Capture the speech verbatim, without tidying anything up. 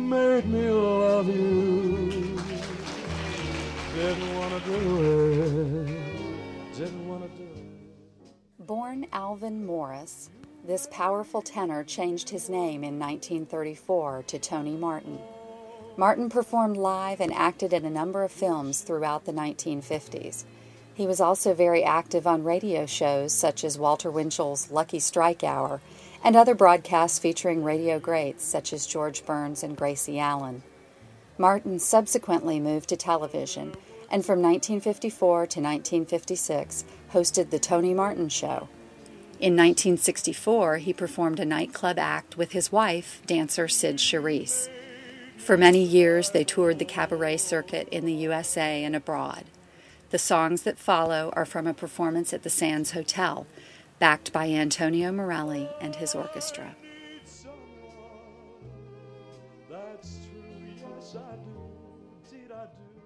made me love you. Didn't want to do it, didn't want to do it. Born Alvin Morris, this powerful tenor changed his name in nineteen thirty-four to Tony Martin. Martin performed live and acted in a number of films throughout the nineteen fifties. He was also very active on radio shows such as Walter Winchell's Lucky Strike Hour and other broadcasts featuring radio greats such as George Burns and Gracie Allen. Martin subsequently moved to television and from nineteen fifty-four to nineteen fifty-six hosted The Tony Martin Show. In nineteen sixty-four, he performed a nightclub act with his wife, dancer Sid Charisse. For many years, they toured the cabaret circuit in the U S A and abroad. The songs that follow are from a performance at the Sands Hotel, backed by Antonio Morelli and his orchestra. That's true, yes I do, indeed I do.